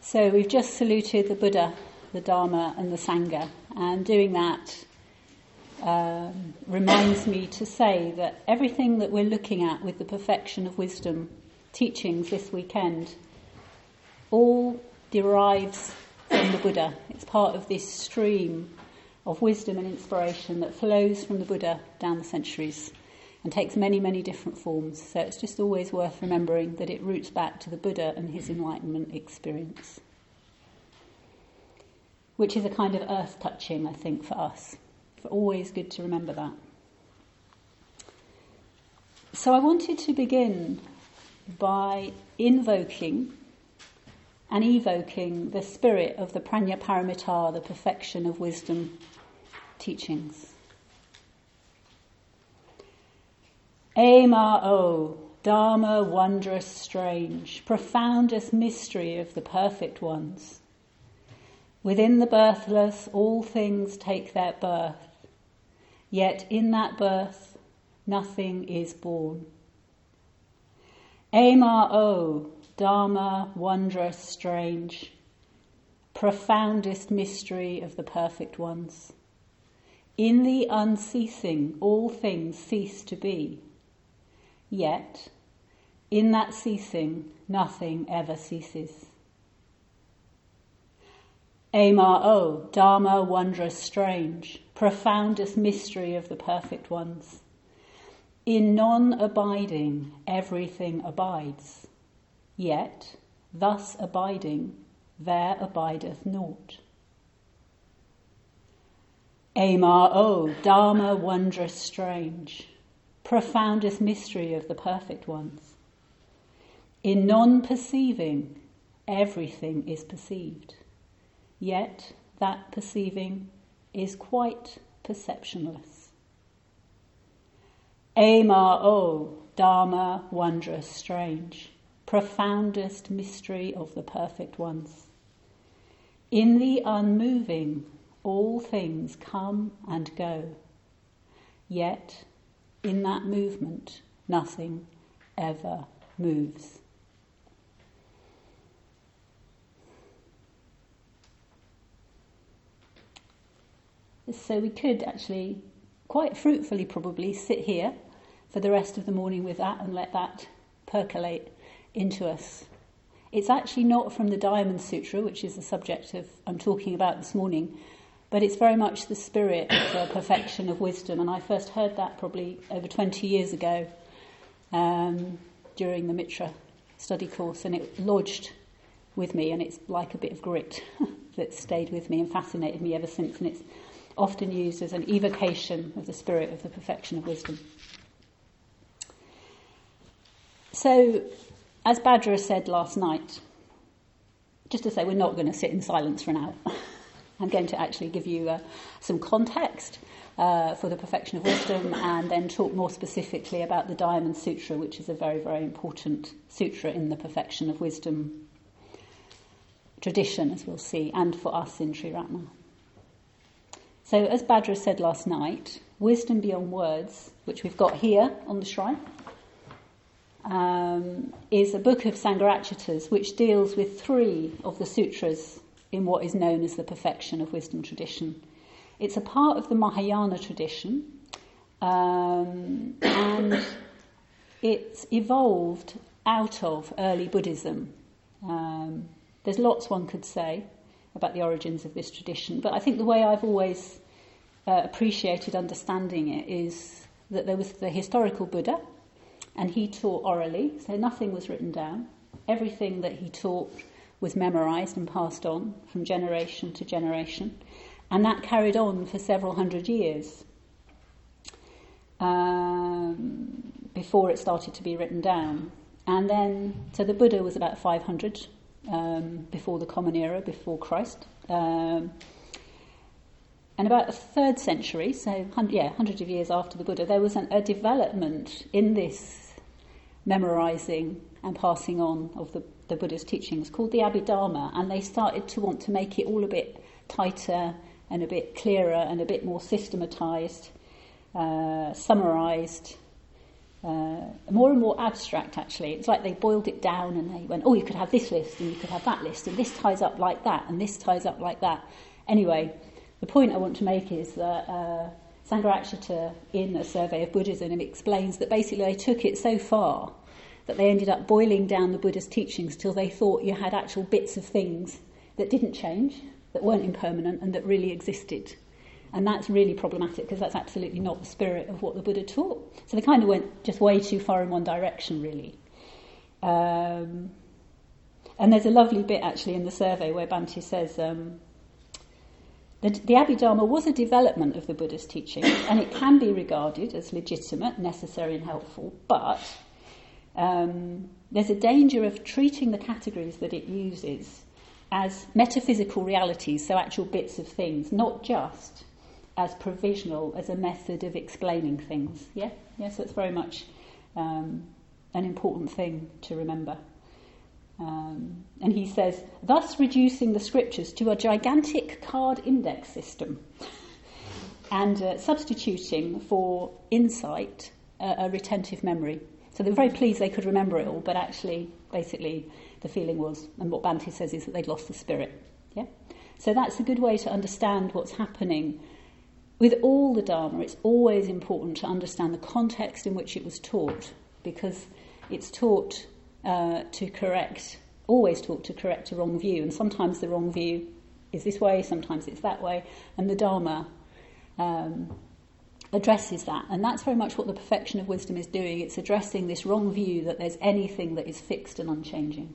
So we've just saluted the Buddha, the Dharma and the Sangha, and doing that reminds me to say that everything that we're looking at with the Perfection of Wisdom teachings this weekend all derives from the Buddha. It's part of this stream of wisdom and inspiration that flows from the Buddha down the centuries and takes many, many different forms. So it's just always worth remembering that it roots back to the Buddha and his enlightenment experience, which is a kind of earth-touching, I think, for us. It's always good to remember that. So I wanted to begin by invoking and evoking the spirit of the Prajnaparamita, the Perfection of Wisdom teachings. Ema O, Dharma wondrous strange, profoundest mystery of the perfect ones. Within the birthless all things take their birth, yet in that birth nothing is born. Ema O, Dharma wondrous strange, profoundest mystery of the perfect ones. In the unceasing all things cease to be, yet in that ceasing nothing ever ceases. Ema O, Dharma wondrous strange, profoundest mystery of the perfect ones. In non-abiding everything abides, yet thus abiding there abideth naught. Ema O, Dharma wondrous strange, profoundest mystery of the perfect ones. In non-perceiving everything is perceived, yet that perceiving is quite perceptionless. Ema O, Dharma wondrous strange, profoundest mystery of the perfect ones. In the unmoving all things come and go, yet in that movement nothing ever moves. So we could actually quite fruitfully probably sit here for the rest of the morning with that and let that percolate into us. It's actually not from the Diamond Sutra, which is the subject of I'm talking about this morning, but it's very much the spirit of the Perfection of Wisdom, and I first heard that probably over 20 years ago during the Mitra study course, and it lodged with me, and it's like a bit of grit that stayed with me and fascinated me ever since, and it's often used as an evocation of the spirit of the Perfection of Wisdom. So, as Badra said last night, just to say we're not going to sit in silence for an hour. I'm going to actually give you some context for the Perfection of Wisdom and then talk more specifically about the Diamond Sutra, which is a very, very important sutra in the Perfection of Wisdom tradition, as we'll see, and for us in Triratna. So, as Badra said last night, Wisdom Beyond Words, which we've got here on the shrine, is a book of Sangharakshita's which deals with 3 of the sutras in what is known as the Perfection of Wisdom tradition. It's a part of the Mahayana tradition, and it's evolved out of early Buddhism. There's lots one could say about the origins of this tradition, but I think the way I've always appreciated understanding it is that there was the historical Buddha, and he taught orally, so nothing was written down. Everything that he taught was memorised and passed on from generation to generation, and that carried on for several hundred years before it started to be written down. And then, so the Buddha was about 500 before the Common Era, before Christ. And about the 3rd century, so hundreds of years after the Buddha, there was a development in this memorising and passing on of the Buddha's teachings called the Abhidharma, and they started to want to make it all a bit tighter and a bit clearer and a bit more systematised, summarised, more and more abstract, actually. It's like they boiled it down and they went, oh, you could have this list and you could have that list and this ties up like that and this ties up like that. Anyway, the point I want to make is that Sangharakshita, in A Survey of Buddhism, explains that basically they took it so far that they ended up boiling down the Buddha's teachings till they thought you had actual bits of things that didn't change, that weren't impermanent and that really existed. And that's really problematic because that's absolutely not the spirit of what the Buddha taught. So they kind of went just way too far in one direction, really. And there's a lovely bit, actually, in the survey where Bhante says that the Abhidharma was a development of the Buddha's teaching, and it can be regarded as legitimate, necessary and helpful, but there's a danger of treating the categories that it uses as metaphysical realities, so actual bits of things, not just as provisional, as a method of explaining things. Yeah, so it's very much an important thing to remember. And he says, thus reducing the scriptures to a gigantic card index system and substituting for insight a retentive memory. So they were very pleased they could remember it all, but actually, basically, the feeling was, and what Bhante says is that they'd lost the spirit. Yeah, so that's a good way to understand what's happening. With all the Dharma, it's always important to understand the context in which it was taught, because it's taught always taught to correct a wrong view, and sometimes the wrong view is this way, sometimes it's that way, and the Dharma addresses that, and that's very much what the perfection of wisdom is doing. It's addressing this wrong view that there's anything that is fixed and unchanging.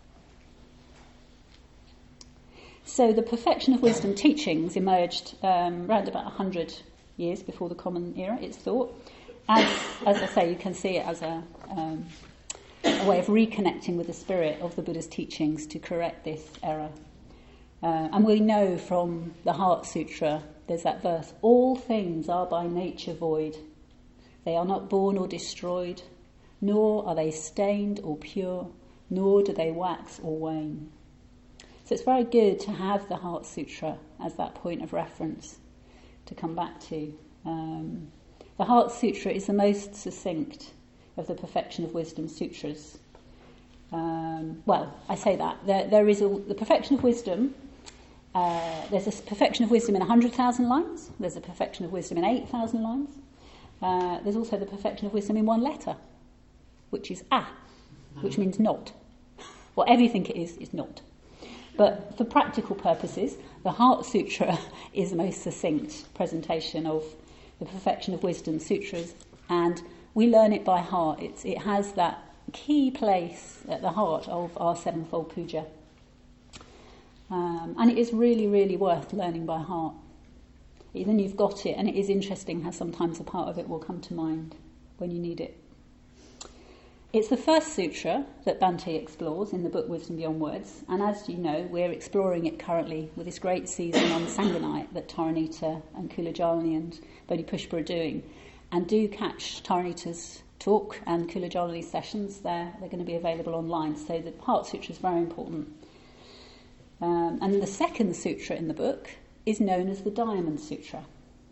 So the perfection of wisdom teachings emerged around about 100 years before the Common Era, it's thought. As I say, you can see it as a way of reconnecting with the spirit of the Buddha's teachings to correct this error. And we know from the Heart Sutra, there's that verse, all things are by nature void. They are not born or destroyed, nor are they stained or pure, nor do they wax or wane. So it's very good to have the Heart Sutra as that point of reference to come back to. The Heart Sutra is the most succinct of the Perfection of Wisdom sutras. I say that. There is the Perfection of Wisdom. There's a Perfection of Wisdom in 100,000 lines. There's a Perfection of Wisdom in 8,000 lines. There's also the Perfection of Wisdom in one letter, which is A, which means not. Well, everything it is not. But for practical purposes, the Heart Sutra is the most succinct presentation of the Perfection of Wisdom sutras, and we learn it by heart. It has that key place at the heart of our sevenfold puja. And it is really, really worth learning by heart. Then you've got it, and it is interesting how sometimes a part of it will come to mind when you need it. It's the first sutra that Bhante explores in the book Wisdom Beyond Words, and as you know, we're exploring it currently with this great season on Sanganite that Taranita and Kulajalani and Bodhipushpa are doing. And do catch Taranita's talk and Kulajalani's sessions. They're going to be available online, so the Heart Sutra is very important. And the second sutra in the book is known as the Diamond Sutra.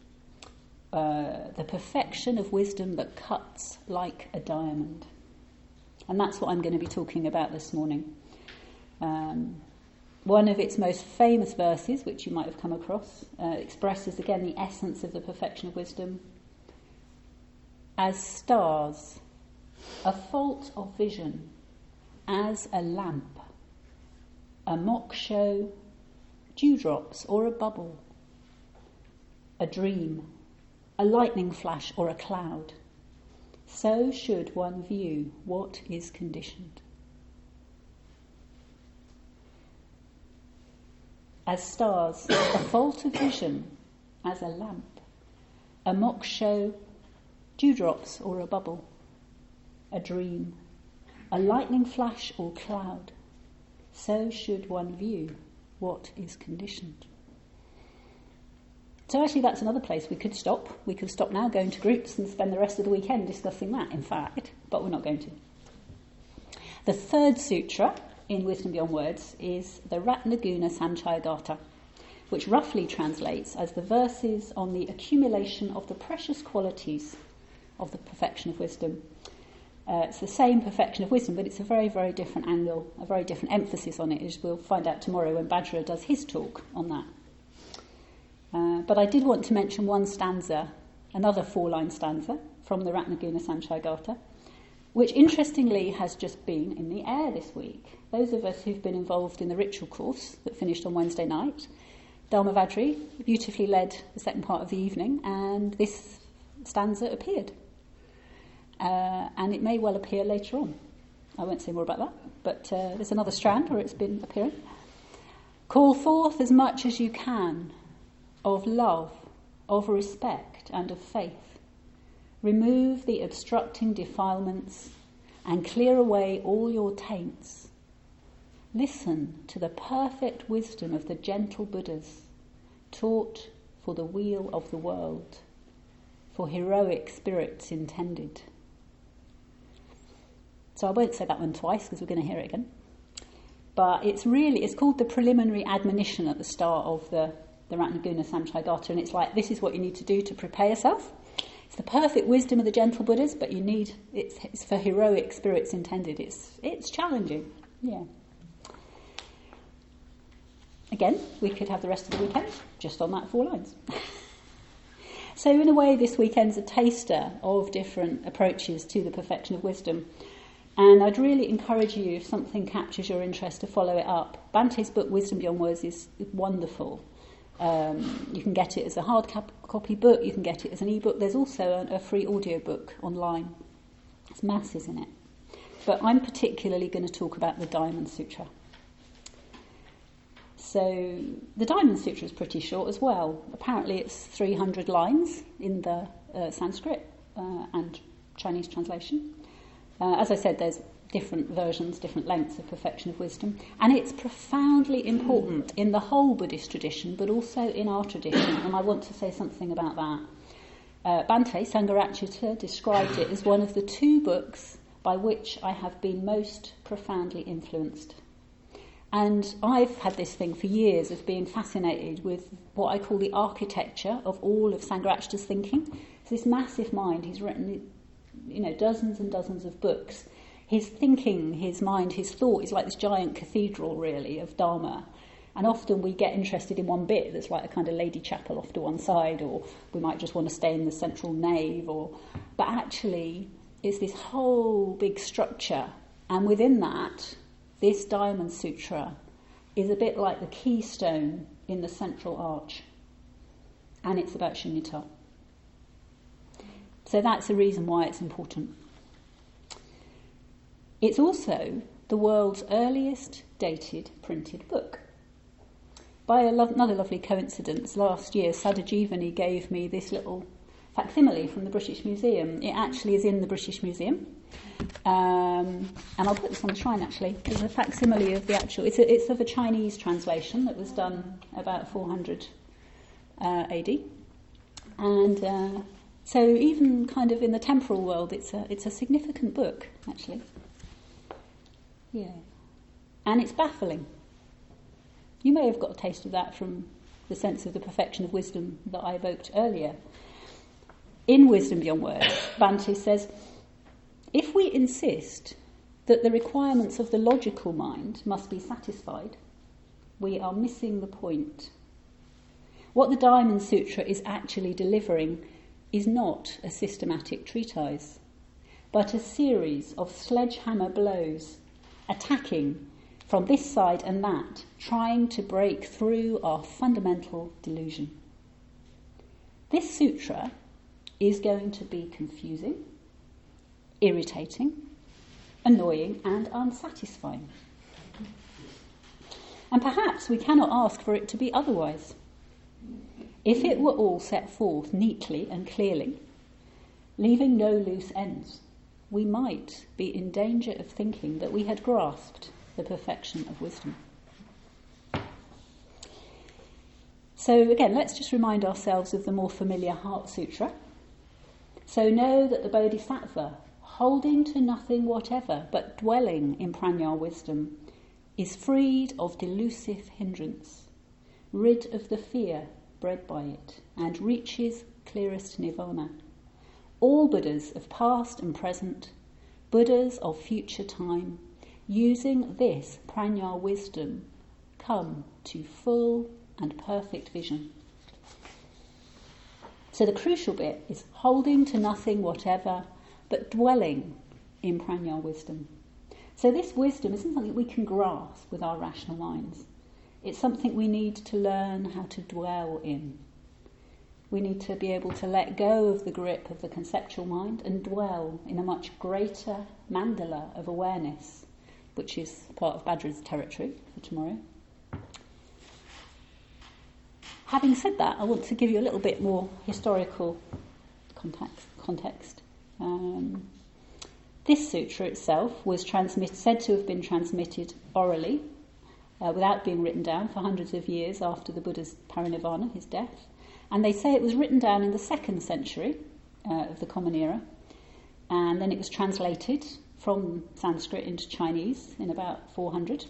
The perfection of wisdom that cuts like a diamond. And that's what I'm going to be talking about this morning. One of its most famous verses, which you might have come across, expresses again the essence of the perfection of wisdom. As stars, a fault of vision, as a lamp, a mock show, dewdrops or a bubble, a dream, a lightning flash or a cloud, so should one view what is conditioned. As stars, a fault of vision, as a lamp, a mock show, dewdrops or a bubble, a dream, a lightning flash or cloud, so should one view what is conditioned. So actually that's another place we could stop. We could stop now, go into groups and spend the rest of the weekend discussing that, in fact, but we're not going to. The third sutra in Wisdom Beyond Words is the Ratnaguna Sanchayagata, which roughly translates as the verses on the accumulation of the precious qualities of the perfection of wisdom. It's the same perfection of wisdom, but it's a very, very different angle, a very different emphasis on it, as we'll find out tomorrow when Bajra does his talk on that. But I did want to mention one stanza, another 4-line stanza from the Ratnaguna Sanchayagata, which interestingly has just been in the air this week. Those of us who've been involved in the ritual course that finished on Wednesday night, Dharmavajri beautifully led the second part of the evening, and this stanza appeared. And it may well appear later on. I won't say more about that, but there's another strand where it's been appearing. Call forth as much as you can of love, of respect, and of faith. Remove the obstructing defilements and clear away all your taints. Listen to the perfect wisdom of the gentle Buddhas, taught for the weal of the world, for heroic spirits intended. So I won't say that one twice because we're going to hear it again. But it's called the preliminary admonition at the start of the Ratnaguna Sanchayagata, and it's like, this is what you need to do to prepare yourself. It's the perfect wisdom of the gentle Buddhas, but it's for heroic spirits intended. It's challenging, yeah. Again, we could have the rest of the weekend just on that 4 lines. So in a way, this weekend's a taster of different approaches to the perfection of wisdom. And I'd really encourage you, if something captures your interest, to follow it up. Bante's book, Wisdom Beyond Words, is wonderful. You can get it as a hard copy book, you can get it as an e-book. There's also a free audio book online. There's masses in it. But I'm particularly going to talk about the Diamond Sutra. So the Diamond Sutra is pretty short as well. Apparently it's 300 lines in the Sanskrit and Chinese translation. As I said, there's different versions, different lengths of perfection of wisdom, and it's profoundly important in the whole Buddhist tradition, but also in our tradition, and I want to say something about that. Bhante Sangharakshita described it as one of the 2 books by which I have been most profoundly influenced. And I've had this thing for years of being fascinated with what I call the architecture of all of Sangharakshita's thinking. It's this massive mind. He's written, dozens and dozens of books. His thinking, his mind, his thought is like this giant cathedral, really, of Dharma. And often we get interested in one bit that's like a kind of lady chapel off to one side, or we might just want to stay in the central nave. But actually, it's this whole big structure. And within that, this Diamond Sutra is a bit like the keystone in the central arch. And it's about shunyata. So that's the reason why it's important. It's also the world's earliest dated printed book. By another lovely coincidence, last year Sadajivani gave me this little facsimile from the British Museum. It actually is in the British Museum. And I'll put this on the shrine actually. It's a facsimile of the actual, it's of a Chinese translation that was done about 400 AD. And so even kind of in the temporal world, it's a significant book, actually. Yeah. And it's baffling. You may have got a taste of that from the sense of the perfection of wisdom that I evoked earlier. In Wisdom Beyond Words, Bhante says, if we insist that the requirements of the logical mind must be satisfied, we are missing the point. What the Diamond Sutra is actually delivering is not a systematic treatise, but a series of sledgehammer blows, attacking from this side and that, trying to break through our fundamental delusion. This sutra is going to be confusing, irritating, annoying, and unsatisfying. And perhaps we cannot ask for it to be otherwise. If it were all set forth neatly and clearly, leaving no loose ends, we might be in danger of thinking that we had grasped the perfection of wisdom. So again, let's just remind ourselves of the more familiar Heart Sutra. So know that the Bodhisattva, holding to nothing whatever but dwelling in prajna wisdom, is freed of delusive hindrance, rid of the fear bred by it, and reaches clearest nirvana. All Buddhas of past and present, Buddhas of future time, using this prajna wisdom, come to full and perfect vision. So the crucial bit is holding to nothing whatever, but dwelling in prajna wisdom. So this wisdom isn't something we can grasp with our rational minds. It's something we need to learn how to dwell in. We need to be able to let go of the grip of the conceptual mind and dwell in a much greater mandala of awareness, which is part of Badra's territory for tomorrow. Having said that, I want to give you a little bit more historical context. This sutra itself was said to have been transmitted orally, without being written down, for hundreds of years after the Buddha's parinirvana, his death. And they say it was written down in the 2nd century of the Common Era, and then it was translated from Sanskrit into Chinese in about 400.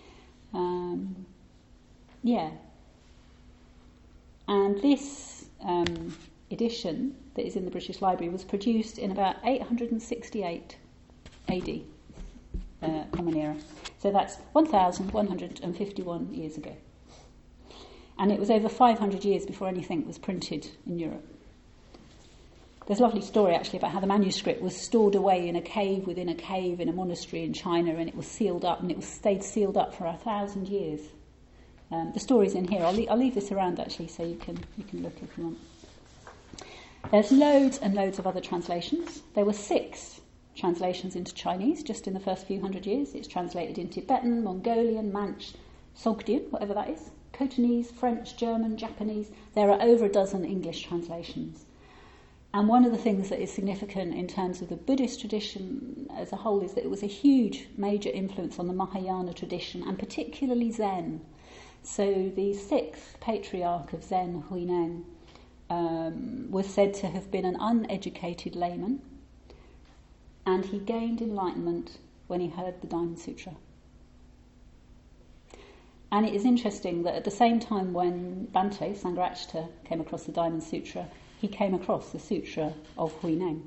And this edition that is in the British Library was produced in about 868 AD, Common Era. So that's 1,151 years ago. And it was over 500 years before anything was printed in Europe. There's a lovely story actually about how the manuscript was stored away in a cave within a cave in a monastery in China, and it was sealed up, and it stayed sealed up for 1,000 years. The story's in here. I'll leave this around actually, so you can look if you want. There's loads and loads of other translations. There were 6 translations into Chinese just in the first few hundred years. It's translated in Tibetan, Mongolian, Manch, Sogdian, whatever that is, Khotanese, French, German, Japanese. There are over a dozen English translations. And one of the things that is significant in terms of the Buddhist tradition as a whole is that it was a huge, major influence on the Mahayana tradition, and particularly Zen. So the 6th patriarch of Zen, Huineng, was said to have been an uneducated layman, and he gained enlightenment when he heard the Diamond Sutra. And it is interesting that at the same time when Bhante Sangharakshita came across the Diamond Sutra, he came across the Sutra of Huineng.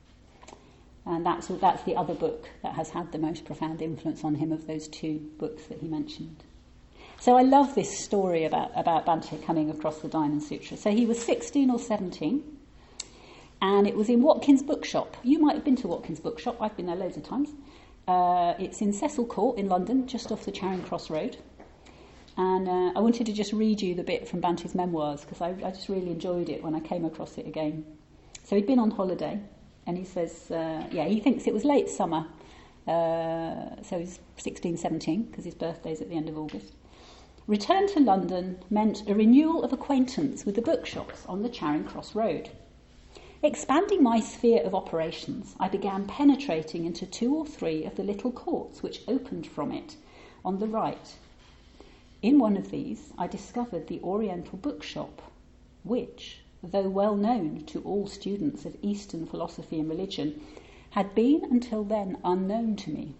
And that's the other book that has had the most profound influence on him of those 2 books that he mentioned. So I love this story about Bhante coming across the Diamond Sutra. So he was 16 or 17, and it was in Watkins Bookshop. You might have been to Watkins Bookshop. I've been there loads of times. It's in Cecil Court in London, just off the Charing Cross Road. And I wanted to just read you the bit from Bhante's memoirs, because I just really enjoyed it when I came across it again. So he'd been on holiday, and he says, he thinks it was late summer. So he's 16, 17, because his birthday's at the end of August. Return to London meant a renewal of acquaintance with the bookshops on the Charing Cross Road. Expanding my sphere of operations, I began penetrating into 2 or 3 of the little courts which opened from it on the right. In one of these, I discovered the Oriental Bookshop, which, though well known to all students of Eastern philosophy and religion, had been until then unknown to me.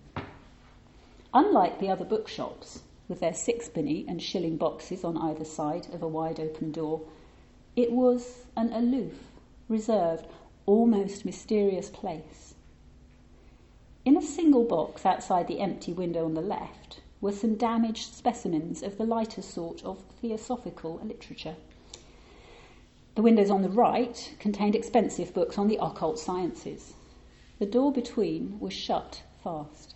Unlike the other bookshops, with their 6-penny and shilling boxes on either side of a wide open door, it was an aloof, reserved, almost mysterious place. In a single box outside the empty window on the left were some damaged specimens of the lighter sort of theosophical literature. The windows on the right contained expensive books on the occult sciences. The door between was shut fast.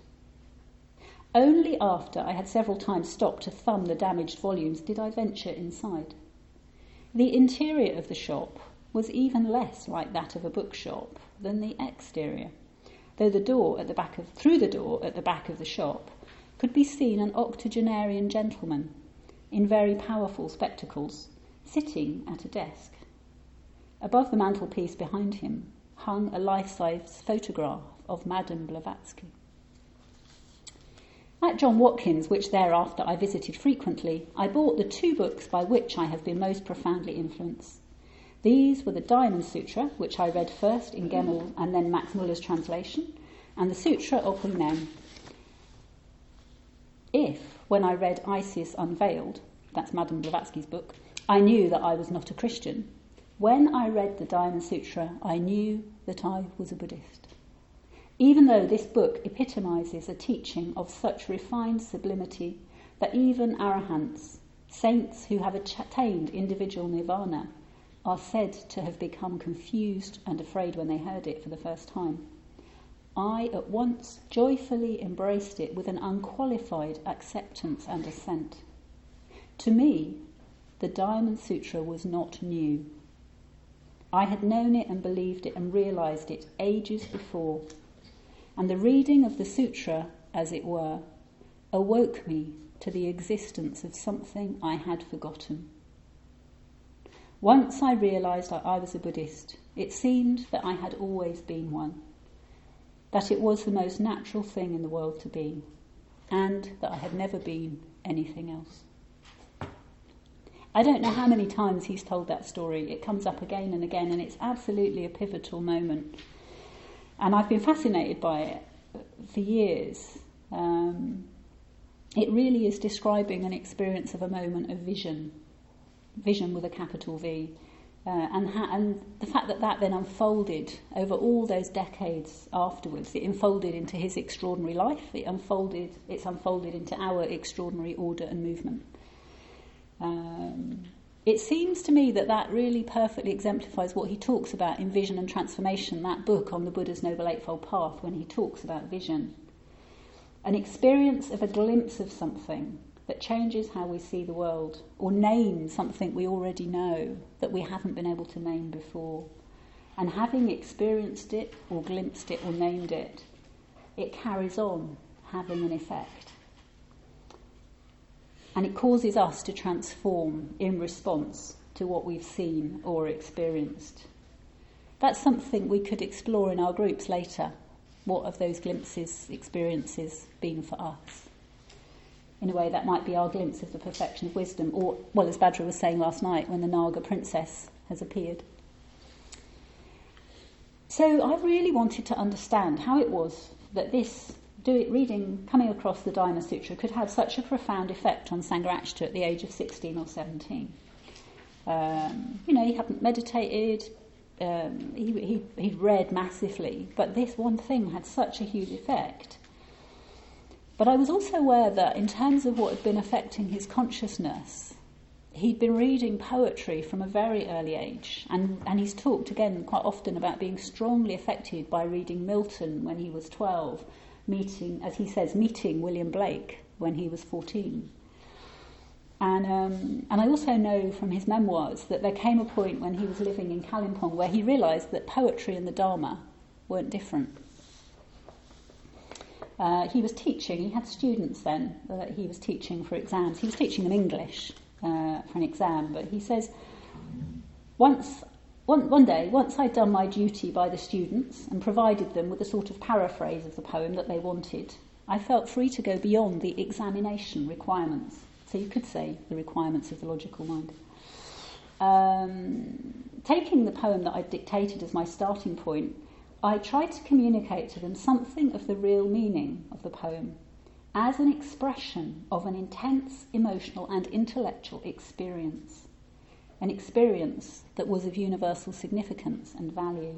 Only after I had several times stopped to thumb the damaged volumes did I venture inside. The interior of the shop was even less like that of a bookshop than the exterior, though through the door at the back of the shop could be seen an octogenarian gentleman in very powerful spectacles, sitting at a desk. Above the mantelpiece behind him hung a life-size photograph of Madame Blavatsky. At John Watkins, which thereafter I visited frequently, I bought the 2 books by which I have been most profoundly influenced. These were the Diamond Sutra, which I read first in Gemmell and then Max Muller's translation, and the Sutra of Huineng. If, when I read Isis Unveiled, that's Madame Blavatsky's book, I knew that I was not a Christian, when I read the Diamond Sutra, I knew that I was a Buddhist. even though this book epitomizes a teaching of such refined sublimity that even arahants, saints who have attained individual nirvana, are said to have become confused and afraid when they heard it for the first time, I at once joyfully embraced it with an unqualified acceptance and assent. To me, the Diamond Sutra was not new. I had known it and believed it and realised it ages before, and the reading of the sutra, as it were, awoke me to the existence of something I had forgotten. Once I realised I was a Buddhist, it seemed that I had always been one, that it was the most natural thing in the world to be, and that I had never been anything else. I don't know how many times he's told that story. It comes up again and again, and it's absolutely a pivotal moment. And I've been fascinated by it for years. It really is describing an experience of a moment of vision with a capital V, and the fact that then unfolded over all those decades afterwards. It unfolded into his extraordinary life. It's unfolded into our extraordinary order and movement. It seems to me that really perfectly exemplifies what he talks about in Vision and Transformation, that book on the Buddha's Noble Eightfold Path, when he talks about vision. An experience of a glimpse of something that changes how we see the world, or names something we already know that we haven't been able to name before. And having experienced it, or glimpsed it, or named it, it carries on having an effect. And it causes us to transform in response to what we've seen or experienced. That's something we could explore in our groups later. What have those glimpses, experiences been for us? In a way, that might be our glimpse of the perfection of wisdom, or, well, as Bhadra was saying last night, when the Naga princess has appeared. So I really wanted to understand how it was that coming across the Dharma Sutra could have such a profound effect on Sangharakshita at the age of 16 or 17. He hadn't meditated, he'd read massively, but this one thing had such a huge effect. But I was also aware that in terms of what had been affecting his consciousness, he'd been reading poetry from a very early age, and he's talked again quite often about being strongly affected by reading Milton when he was 12, meeting William Blake when he was 14. And I also know from his memoirs that there came a point when he was living in Kalimpong where he realised that poetry and the Dharma weren't different. He was teaching, he had students then that he was teaching for exams. He was teaching them English for an exam, but he says, one day, once I'd done my duty by the students and provided them with a sort of paraphrase of the poem that they wanted, I felt free to go beyond the examination requirements. So you could say the requirements of the logical mind. Taking the poem that I'd dictated as my starting point, I tried to communicate to them something of the real meaning of the poem as an expression of an intense emotional and intellectual experience, an experience that was of universal significance and value.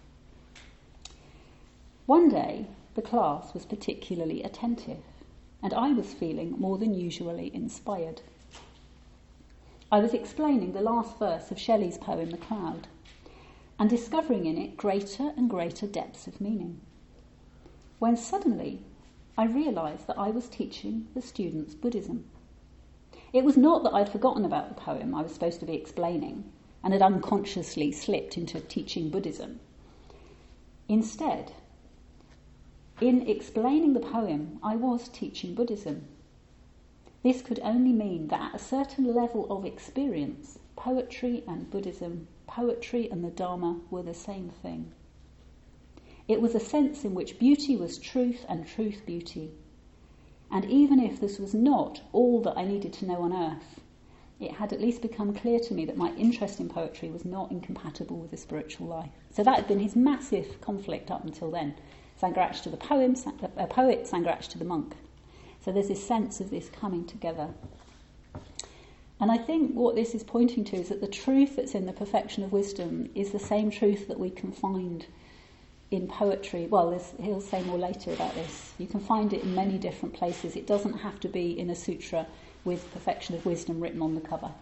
One day, the class was particularly attentive, and I was feeling more than usually inspired. I was explaining the last verse of Shelley's poem, The Cloud, and discovering in it greater and greater depths of meaning, when suddenly I realised that I was teaching the students Buddhism. It was not that I'd forgotten about the poem I was supposed to be explaining and had unconsciously slipped into teaching Buddhism. Instead, in explaining the poem, I was teaching Buddhism. This could only mean that at a certain level of experience, poetry and Buddhism, poetry and the Dharma were the same thing. It was a sense in which beauty was truth and truth beauty. And even if this was not all that I needed to know on earth, it had at least become clear to me that my interest in poetry was not incompatible with a spiritual life. So that had been his massive conflict up until then. Sangharakshita the poet, Sangharakshita the monk. So there's this sense of this coming together. And I think what this is pointing to is that the truth that's in the perfection of wisdom is the same truth that we can find in poetry, well, he'll say more later about this. You can find it in many different places. It doesn't have to be in a sutra with perfection of wisdom written on the cover.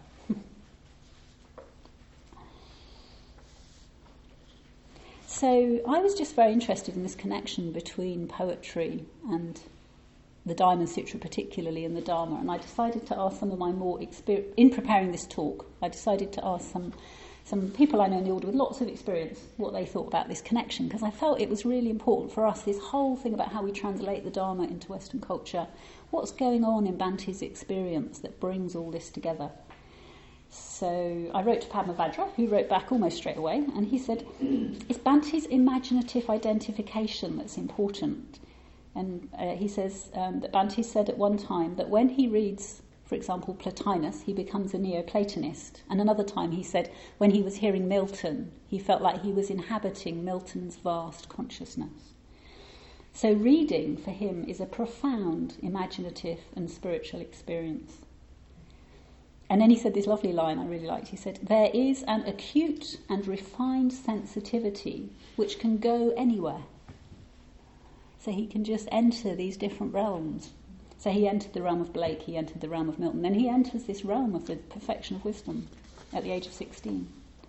So I was just very interested in this connection between poetry and the Diamond Sutra particularly, and the Dharma, and I decided to ask some of my more in preparing this talk, I decided to ask some people I know in the order with lots of experience what they thought about this connection, because I felt it was really important for us, this whole thing about how we translate the Dharma into Western culture. What's going on in Bhante's experience that brings all this together? So I wrote to Padmavajra, who wrote back almost straight away, and he said, it's Bhante's imaginative identification that's important. And he says that Bhante said at one time that when he reads, for example, Plotinus, he becomes a Neoplatonist. And another time he said when he was hearing Milton, he felt like he was inhabiting Milton's vast consciousness. So reading for him is a profound imaginative and spiritual experience. And then he said this lovely line I really liked. He said, there is an acute and refined sensitivity which can go anywhere. So he can just enter these different realms. So he entered the realm of Blake, he entered the realm of Milton, then he enters this realm of the perfection of wisdom at the age of 16.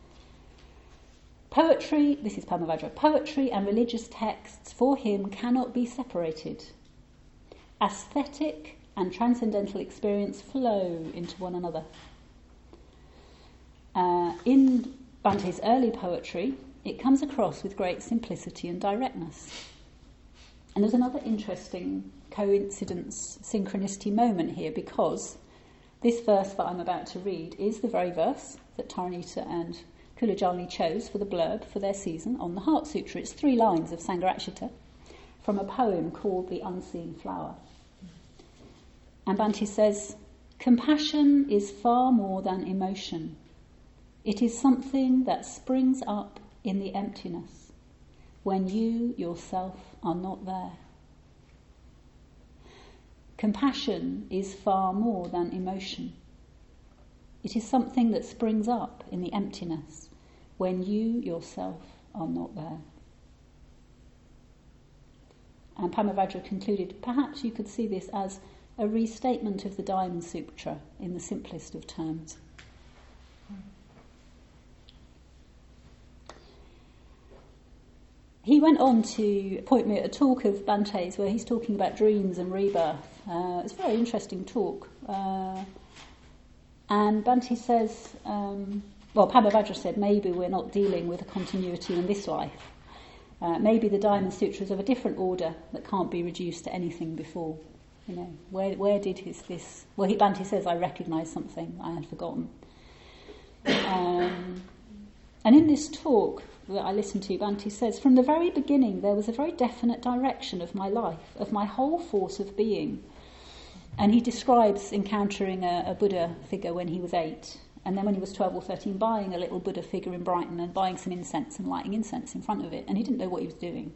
Poetry, this is Padmavajra, poetry and religious texts for him cannot be separated. Aesthetic and transcendental experience flow into one another. In Bhante's early poetry, it comes across with great simplicity and directness. And there's another interesting coincidence, synchronicity moment here, because this verse that I'm about to read is the very verse that Taranita and Kulajalni chose for the blurb for their season on the Heart Sutra. It's 3 lines of Sangharakshita from a poem called The Unseen Flower. And Bhante says, compassion is far more than emotion. It is something that springs up in the emptiness when you yourself are not there. Compassion is far more than emotion. It is something that springs up in the emptiness when you yourself are not there. And Padmavajra concluded, perhaps you could see this as a restatement of the Diamond Sutra in the simplest of terms. He went on to point me at a talk of Bhante's where he's talking about dreams and rebirth. It's a very interesting talk. And Bhante says, Padmavajra said, maybe we're not dealing with a continuity in this life. Maybe the Diamond Sutra is of a different order that can't be reduced to anything before. You know, where did this... Well, Bhante says, I recognise something I had forgotten. And in this talk that I listened to, Bhante says, from the very beginning there was a very definite direction of my life, of my whole force of being. And he describes encountering a Buddha figure when he was 8, and then when he was 12 or 13 buying a little Buddha figure in Brighton and buying some incense and lighting incense in front of it, and he didn't know what he was doing.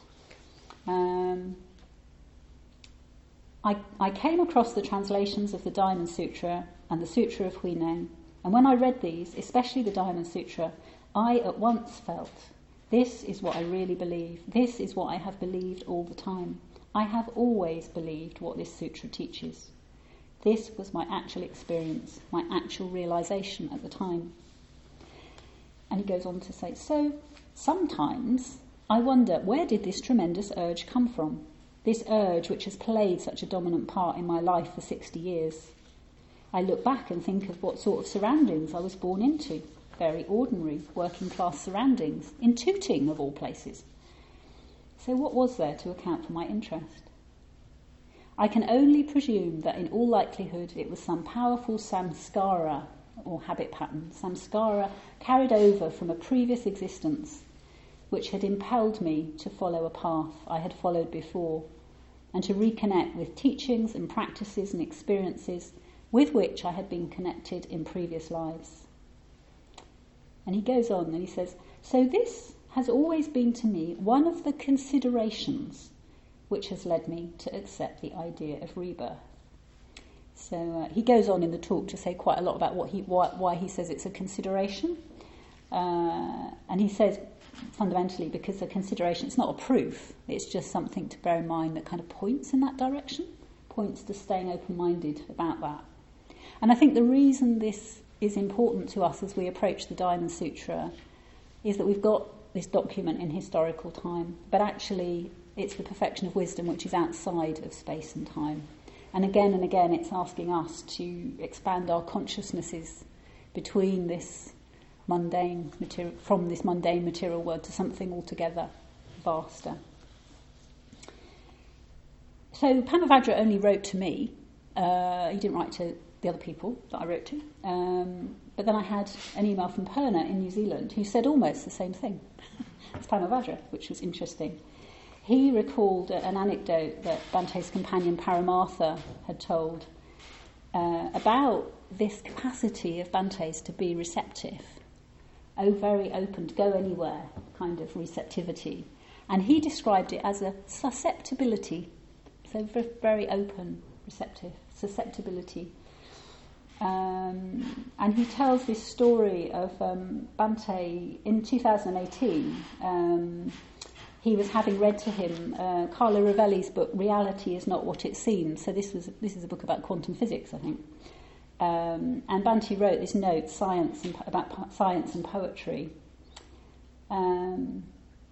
I came across the translations of the Diamond Sutra and the Sutra of Huineng, and when I read these, especially the Diamond Sutra, I at once felt, this is what I really believe. This is what I have believed all the time. I have always believed what this sutra teaches. This was my actual experience, my actual realisation at the time. And he goes on to say, so sometimes I wonder, where did this tremendous urge come from? This urge which has played such a dominant part in my life for 60 years. I look back and think of what sort of surroundings I was born into. Very ordinary, working-class surroundings, in Tooting of all places. So what was there to account for my interest? I can only presume that in all likelihood it was some powerful samskara, or habit pattern, samskara carried over from a previous existence, which had impelled me to follow a path I had followed before, and to reconnect with teachings and practices and experiences with which I had been connected in previous lives. And he goes on and he says, so this has always been to me one of the considerations which has led me to accept the idea of rebirth. So he goes on in the talk to say quite a lot about why he says it's a consideration. And he says, fundamentally because the consideration, it's not a proof, it's just something to bear in mind that kind of points in that direction, points to staying open-minded about that. And I think the reason this is important to us as we approach the Diamond Sutra is that we've got this document in historical time, but actually it's the perfection of wisdom which is outside of space and time. And again, it's asking us to expand our consciousnesses between this mundane material, from this mundane material world to something altogether vaster. So Pamavajra only wrote to me. He didn't write to the other people that I wrote to. But then I had an email from Purna in New Zealand who said almost the same thing as Pamavajra, which was interesting. He recalled an anecdote that Bante's companion Paramartha had told about this capacity of Bante's to be receptive, very open, to go anywhere kind of receptivity. And he described it as a susceptibility, so very open, receptive, susceptibility. And he tells this story of Bante in 2018. He was having read to him Carlo Rovelli's book Reality is Not What It Seems. So this is a book about quantum physics, I think. And Bante wrote this note, about science and poetry. And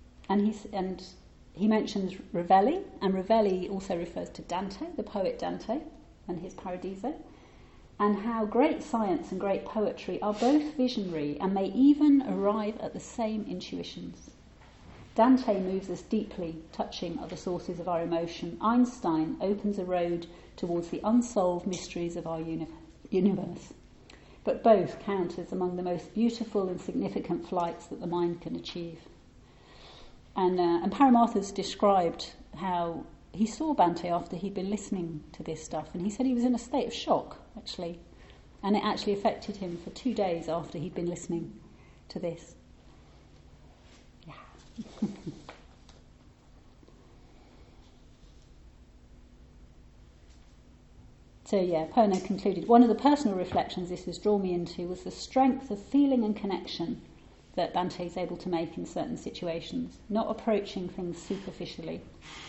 he mentions Rovelli, and Rovelli also refers to Dante, the poet Dante, and his Paradiso, and how great science and great poetry are both visionary and may even arrive at the same intuitions. Dante moves us deeply, touching at the sources of our emotion. Einstein opens a road towards the unsolved mysteries of our universe. But both count as among the most beautiful and significant flights that the mind can achieve. And Paramartha's described how he saw Bante after he'd been listening to this stuff, and he said he was in a state of shock, actually, and it actually affected him for 2 days after he'd been listening to this. Yeah. So Purna concluded, one of the personal reflections this has drawn me into was the strength of feeling and connection that Bante is able to make in certain situations, not approaching things superficially.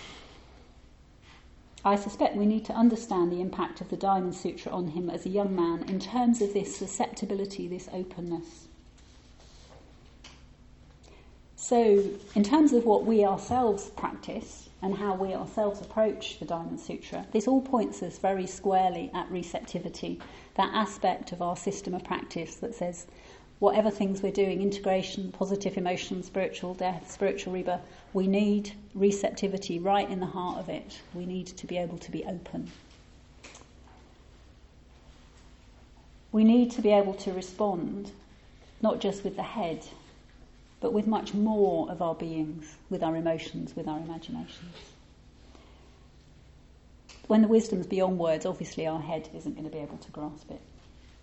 I suspect we need to understand the impact of the Diamond Sutra on him as a young man in terms of this susceptibility, this openness. So, in terms of what we ourselves practice and how we ourselves approach the Diamond Sutra, this all points us very squarely at receptivity, that aspect of our system of practice that says whatever things we're doing, integration, positive emotion, spiritual death, spiritual rebirth, we need receptivity right in the heart of it. We need to be able to be open. We need to be able to respond, not just with the head, but with much more of our beings, with our emotions, with our imaginations. When the wisdom's beyond words, obviously our head isn't going to be able to grasp it.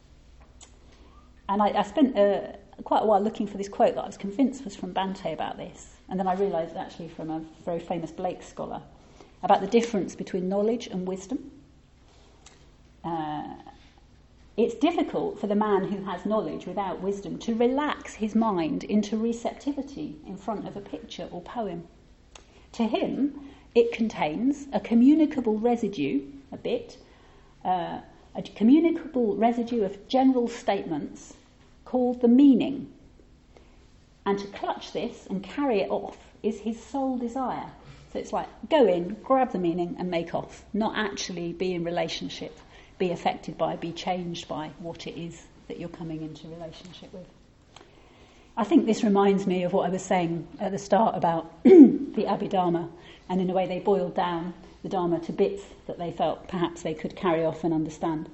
And I spent quite a while looking for this quote that I was convinced was from Bante about this. And then I realised actually from a very famous Blake scholar about the difference between knowledge and wisdom. It's difficult for the man who has knowledge without wisdom to relax his mind into receptivity in front of a picture or poem. To him, it contains a communicable residue, a communicable residue of general statements called the meaning. And to clutch this and carry it off is his sole desire. So it's like, go in, grab the meaning and make off, not actually be in relationship, be affected by, be changed by what it is that you're coming into relationship with. I think this reminds me of what I was saying at the start about the Abhidharma, and in a way they boiled down the Dharma to bits that they felt perhaps they could carry off and understand.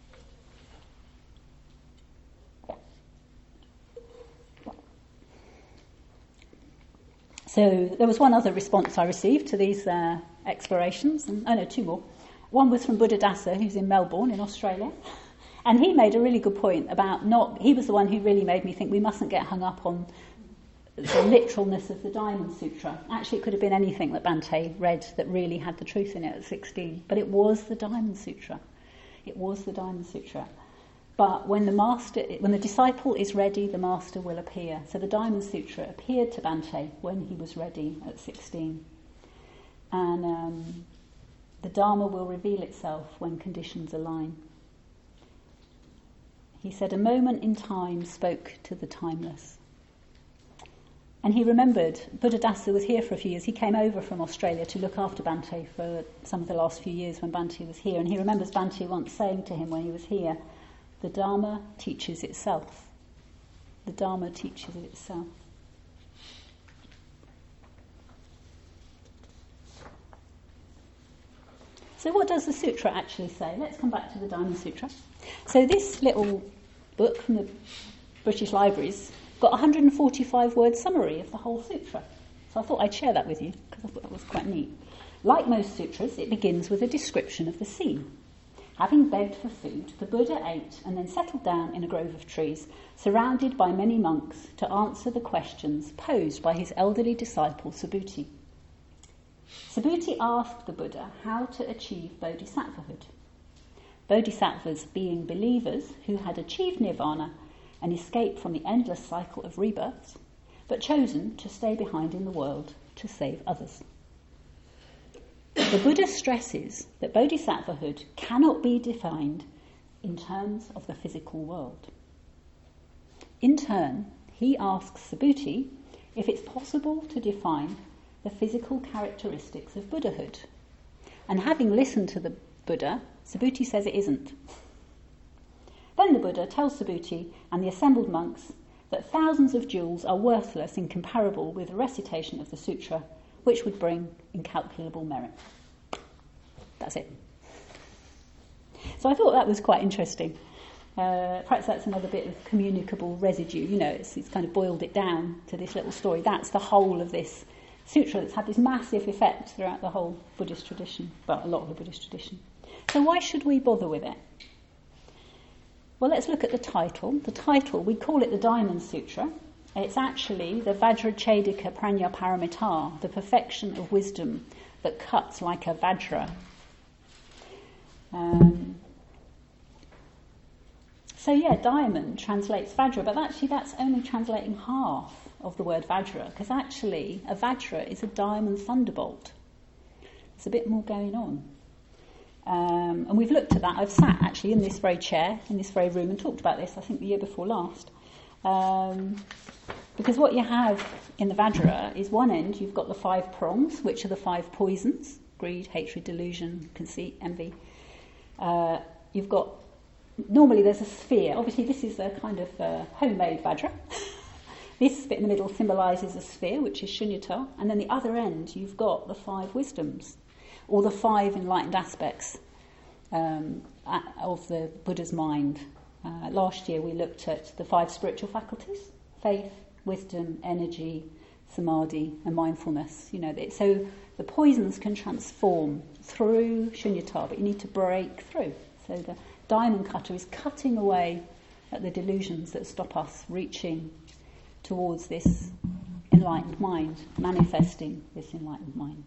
So there was one other response I received to these explorations, and two more. One was from Buddha Dasa, who's in Melbourne in Australia, and he made a really good point about he was the one who really made me think we mustn't get hung up on the literalness of the Diamond Sutra. Actually, it could have been anything that Bante read that really had the truth in it at 16, but it was the Diamond Sutra. It was the Diamond Sutra. But when the disciple is ready, the master will appear. So the Diamond Sutra appeared to Bhante when he was ready at 16. And the Dharma will reveal itself when conditions align. He said, a moment in time spoke to the timeless. And he remembered, Buddhadasa was here for a few years. He came over from Australia to look after Bhante for some of the last few years when Bhante was here. And he remembers Bhante once saying to him when he was here, the Dharma teaches itself. The Dharma teaches itself. So what does the sutra actually say? Let's come back to the Diamond Sutra. So this little book from the British Libraries got a 145-word summary of the whole sutra. So I thought I'd share that with you, because I thought that was quite neat. Like most sutras, it begins with a description of the scene. Having begged for food, the Buddha ate and then settled down in a grove of trees, surrounded by many monks, to answer the questions posed by his elderly disciple Subhuti. Subhuti asked the Buddha how to achieve bodhisattvahood. Bodhisattvas being believers who had achieved nirvana and escaped from the endless cycle of rebirths, but chosen to stay behind in the world to save others. The Buddha stresses that bodhisattvahood cannot be defined in terms of the physical world. In turn, he asks Subhuti if it's possible to define the physical characteristics of Buddhahood. And having listened to the Buddha, Subhuti says it isn't. Then the Buddha tells Subhuti and the assembled monks that thousands of jewels are worthless and incomparable with the recitation of the sutra, which would bring incalculable merit. That's it. So I thought that was quite interesting. Perhaps that's another bit of communicable residue. You know, it's kind of boiled it down to this little story. That's the whole of this sutra that's had this massive effect throughout the whole Buddhist tradition, well, a lot of the Buddhist tradition. So why should we bother with it? Well, let's look at the title. The title, we call it the Diamond Sutra. It's actually the Vajrachedika Prajnaparamita, the perfection of wisdom that cuts like a Vajra. Diamond translates Vajra, but actually that's only translating half of the word Vajra, because actually a Vajra is a diamond thunderbolt. There's a bit more going on. And we've looked at that. I've sat actually in this very chair, in this very room, and talked about this, I think, the year before last. Because what you have in the Vajra is one end, you've got the 5 prongs, which are the 5 poisons: greed, hatred, delusion, conceit, envy. You've got, normally there's a sphere. Obviously this is a kind of homemade Vajra. This bit in the middle symbolises a sphere, which is Shunyata, and then the other end you've got the 5 wisdoms, or the 5 enlightened aspects of the Buddha's mind. Last year we looked at the 5 spiritual faculties: faith, wisdom, energy, samadhi, and mindfulness. You know, so the poisons can transform through Shunyata, but you need to break through. So the diamond cutter is cutting away at the delusions that stop us reaching towards this enlightened mind, manifesting this enlightened mind.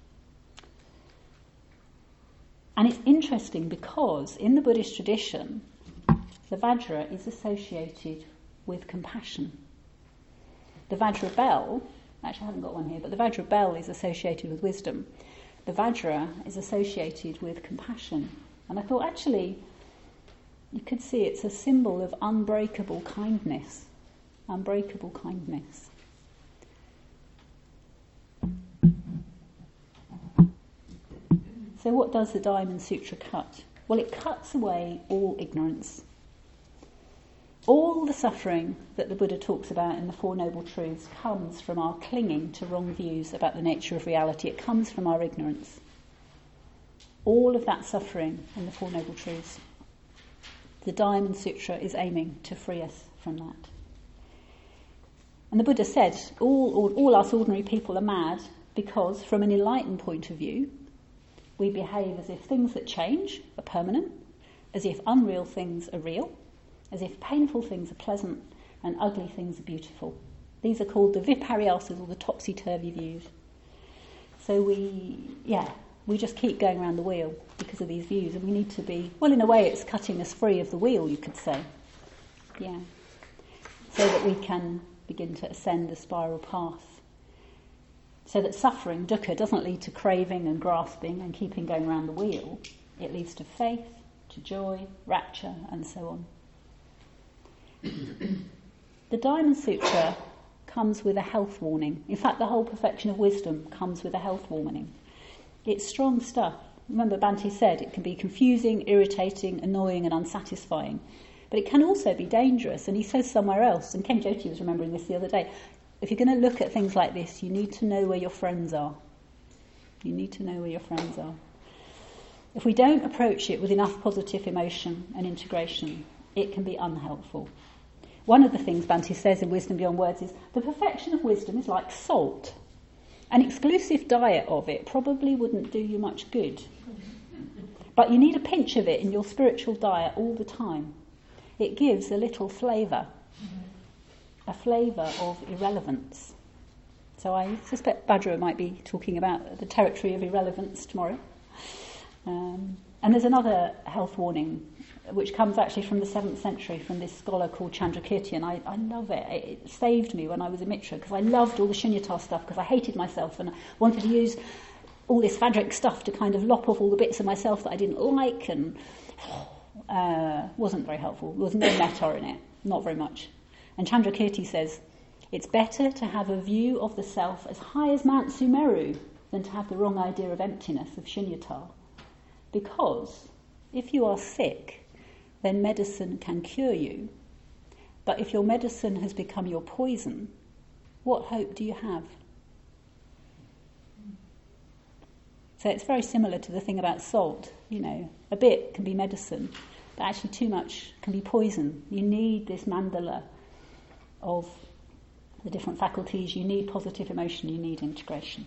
And it's interesting because in the Buddhist tradition, the Vajra is associated with compassion. The Vajra bell, actually I haven't got one here, but the Vajra bell is associated with wisdom. The Vajra is associated with compassion. And I thought actually you could see it's a symbol of unbreakable kindness. Unbreakable kindness. So what does the Diamond Sutra cut? Well, it cuts away all ignorance. All the suffering that the Buddha talks about in the Four Noble Truths comes from our clinging to wrong views about the nature of reality. It comes from our ignorance. All of that suffering in the Four Noble Truths. The Diamond Sutra is aiming to free us from that. And the Buddha said, all us ordinary people are mad because, from an enlightened point of view, we behave as if things that change are permanent, as if unreal things are real, as if painful things are pleasant and ugly things are beautiful. These are called the viparyasas, or the topsy-turvy views. So We just keep going around the wheel because of these views, and we need to be, well, in a way it's cutting us free of the wheel, you could say. Yeah. So that we can begin to ascend the spiral path. So that suffering, dukkha, doesn't lead to craving and grasping and keeping going around the wheel. It leads to faith, to joy, rapture, and so on. The Diamond Sutra comes with a health warning. In fact, the whole Perfection of Wisdom comes with a health warning. It's strong stuff. Remember, Bhante said it can be confusing, irritating, annoying, and unsatisfying. But it can also be dangerous. And he says somewhere else, and Ken Jyoti was remembering this the other day, if you're going to look at things like this, you need to know where your friends are. You need to know where your friends are. If we don't approach it with enough positive emotion and integration, it can be unhelpful. One of the things Bhante says in Wisdom Beyond Words is, the perfection of wisdom is like salt. An exclusive diet of it probably wouldn't do you much good. But you need a pinch of it in your spiritual diet all the time. It gives a little flavour, a flavour of irrelevance. So I suspect Bhadra might be talking about the territory of irrelevance tomorrow. And there's another health warning, which comes actually from the 7th century, from this scholar called Chandrakirti, and I love it. It saved me when I was a Mitra, because I loved all the Shunyata stuff, because I hated myself, and I wanted to use all this Vajric stuff to kind of lop off all the bits of myself that I didn't like, and wasn't very helpful. There was no metta in it, not very much. And Chandrakirti says, it's better to have a view of the self as high as Mount Sumeru than to have the wrong idea of emptiness, of Shunyata. Because if you are sick, then medicine can cure you. But if your medicine has become your poison, what hope do you have? So it's very similar to the thing about salt. You know, a bit can be medicine, but actually too much can be poison. You need this mandala of the different faculties. You need positive emotion, you need integration.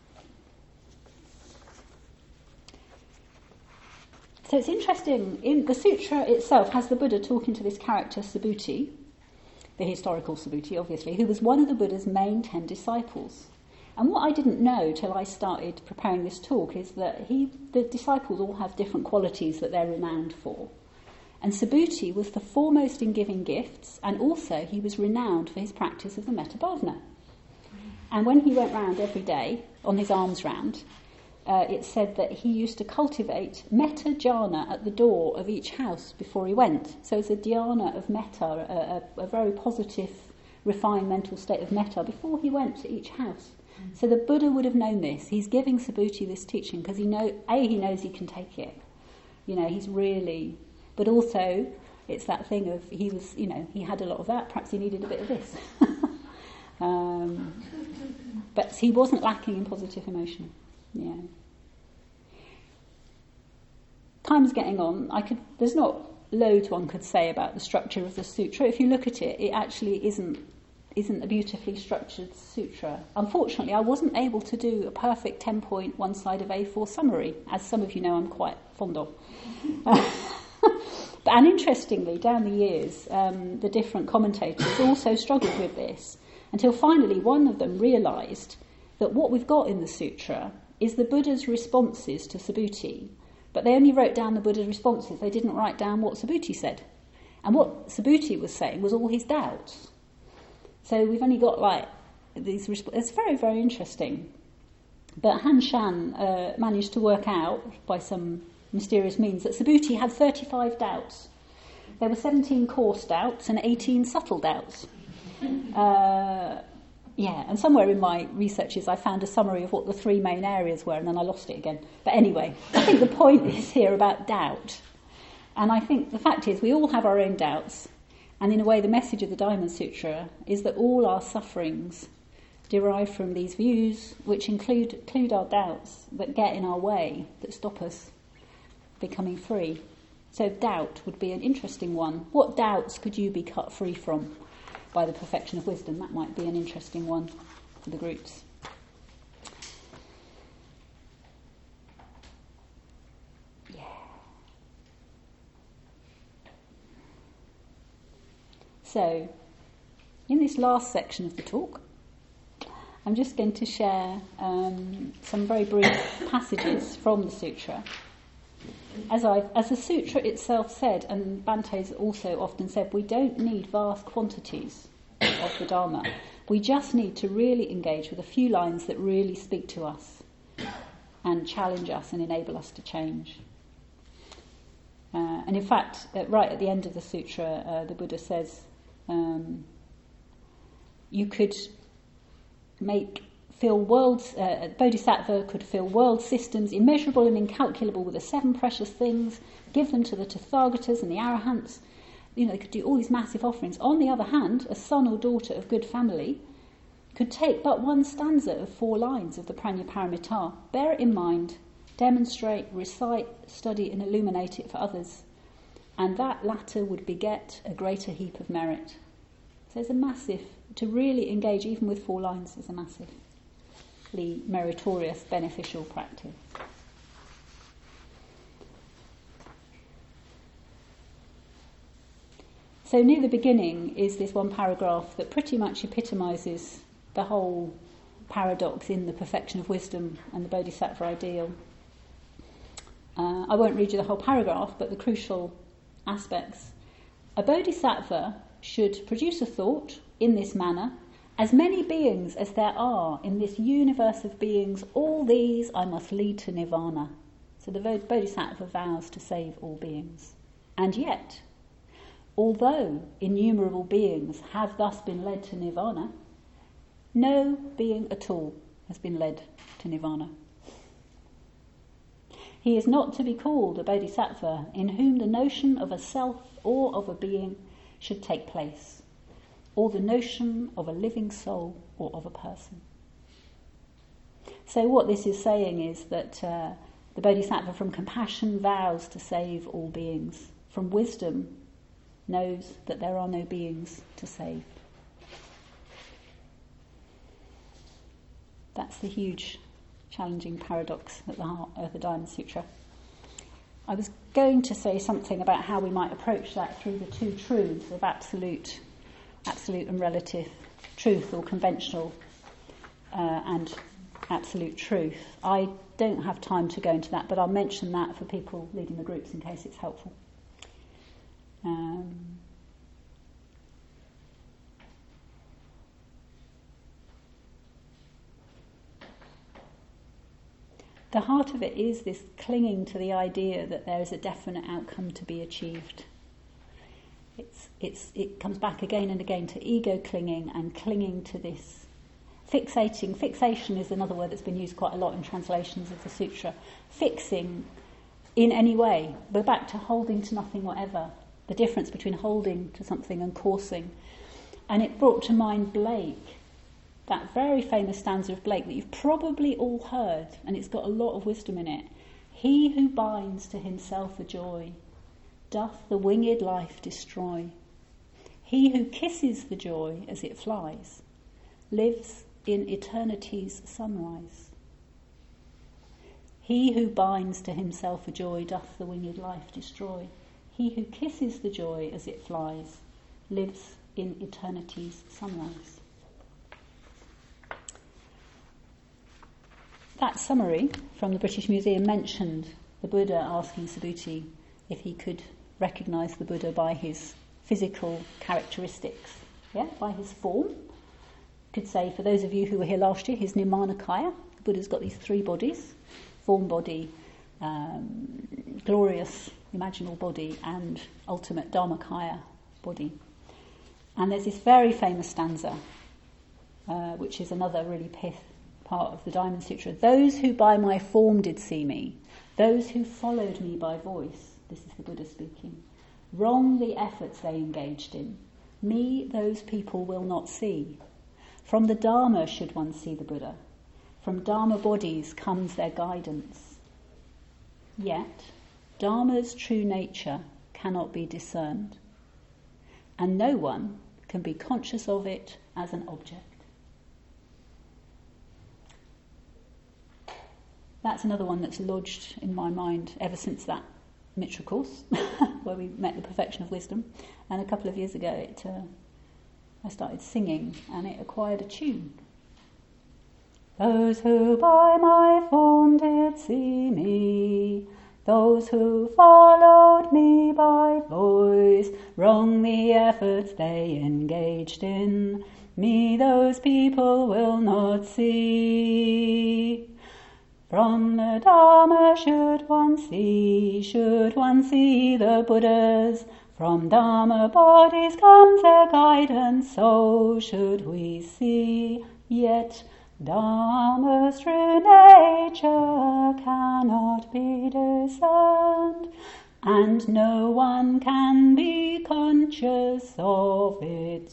So it's interesting, in the sutra itself has the Buddha talking to this character Subhuti, the historical Subhuti obviously, who was one of the Buddha's main 10 disciples. And what I didn't know till I started preparing this talk is that the disciples all have different qualities that they're renowned for. And Subhuti was the foremost in giving gifts, and also he was renowned for his practice of the metta bhavana. And when he went round every day, on his alms round, it said that he used to cultivate metta jhana at the door of each house before he went. So it's a dhyana of metta, a very positive, refined mental state of metta before he went to each house. So the Buddha would have known this. He's giving Subhuti this teaching because he knows he can take it. You know, he's really... But also, it's that thing of he had a lot of that, perhaps he needed a bit of this. But he wasn't lacking in positive emotion. Yeah. Time's getting on. There's not loads one could say about the structure of the sutra. If you look at it, it actually isn't a beautifully structured sutra. Unfortunately, I wasn't able to do a perfect 10-point one-side of A4 summary, as some of you know I'm quite fond of. And interestingly, down the years, the different commentators also struggled with this, until finally one of them realised that what we've got in the sutra is the Buddha's responses to Subhuti, but they only wrote down the Buddha's responses. They didn't write down what Subhuti said. And what Subhuti was saying was all his doubts. So we've only got these it's very, very interesting. But Han Shan managed to work out by some mysterious means that Subhuti had 35 doubts. There were 17 coarse doubts and 18 subtle doubts. And somewhere in my researches I found a summary of what the 3 main areas were, and then I lost it again. But anyway, I think the point is here about doubt. And I think the fact is we all have our own doubts, and in a way the message of the Diamond Sutra is that all our sufferings derive from these views, which include our doubts that get in our way, that stop us becoming free. So doubt would be an interesting one. What doubts could you be cut free from by the perfection of wisdom? That might be an interesting one for the groups. Yeah. So, in this last section of the talk, I'm just going to share some very brief passages from the sutra. As the sutra itself said, and Bante's also often said, we don't need vast quantities of the Dharma. We just need to really engage with a few lines that really speak to us and challenge us and enable us to change. And in fact, right at the end of the sutra, the Buddha says, you could fill worlds, Bodhisattva could fill world systems immeasurable and incalculable with the 7 precious things, give them to the Tathagatas and the Arahants. They could do all these massive offerings. On the other hand, a son or daughter of good family could take but one stanza of 4 lines of the Prajnaparamita, bear it in mind, demonstrate, recite, study and illuminate it for others, and that latter would beget a greater heap of merit. So there's a massive, to really engage even with 4 lines is a massively meritorious, beneficial practice. So near the beginning is this one paragraph that pretty much epitomises the whole paradox in the perfection of wisdom and the Bodhisattva ideal. I won't read you the whole paragraph, but the crucial aspects. A Bodhisattva should produce a thought in this manner: as many beings as there are in this universe of beings, all these I must lead to nirvana. So the Bodhisattva vows to save all beings. And yet, although innumerable beings have thus been led to nirvana, no being at all has been led to nirvana. He is not to be called a Bodhisattva in whom the notion of a self or of a being should take place, or the notion of a living soul or of a person. So what this is saying is that the Bodhisattva from compassion vows to save all beings. From wisdom knows that there are no beings to save. That's the huge, challenging paradox at the heart of the Diamond Sutra. I was going to say something about how we might approach that through the 2 truths of absolute and relative truth, or conventional and absolute truth. I don't have time to go into that, but I'll mention that for people leading the groups in case it's helpful. The heart of it is this clinging to the idea that there is a definite outcome to be achieved. It comes back again and again to ego clinging and clinging to this. Fixating. Fixation is another word that's been used quite a lot in translations of the sutra. Fixing in any way. We're back to holding to nothing whatever. The difference between holding to something and coursing. And it brought to mind Blake, that very famous stanza of Blake that you've probably all heard, and it's got a lot of wisdom in it. He who binds to himself a joy doth the winged life destroy. He who kisses the joy as it flies lives in eternity's sunrise. He who binds to himself a joy doth the winged life destroy. He who kisses the joy as it flies lives in eternity's sunrise. That summary from the British Museum mentioned the Buddha asking Subhuti if he could recognise the Buddha by his physical characteristics, by his form. Could say, for those of you who were here last year, his Nirmanakaya. The Buddha's got these 3 bodies: form body, glorious imaginal body, and ultimate Dharmakaya body. And there's this very famous stanza, which is another really pith part of the Diamond Sutra. Those who by my form did see me, those who followed me by voice, this is the Buddha speaking, wrong the efforts they engaged in. Me those people will not see. From the Dharma should one see the Buddha. From Dharma bodies comes their guidance. Yet, Dharma's true nature cannot be discerned, and no one can be conscious of it as an object. That's another one that's lodged in my mind ever since that Mitra course, where we met the perfection of wisdom. And a couple of years ago, I started singing, and it acquired a tune. Those who by my form did see me, those who followed me by voice, wrong the efforts they engaged in, me those people will not see. From the Dharma should one see the Buddhas. From Dharma bodies comes their guidance, so should we see. Yet Dharma's true nature cannot be discerned, and no one can be conscious of it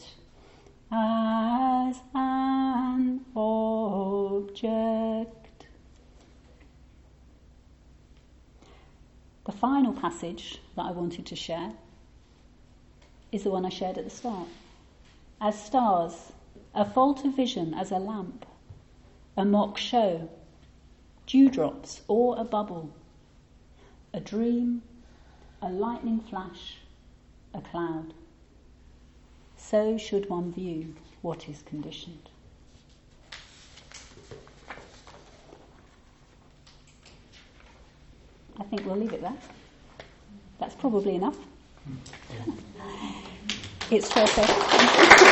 as an object. The final passage that I wanted to share is the one I shared at the start. As stars, a fault of vision as a lamp, a mock show, dewdrops or a bubble, a dream, a lightning flash, a cloud. So should one view what is conditioned. I think we'll leave it there. That's probably enough. It's 12:30.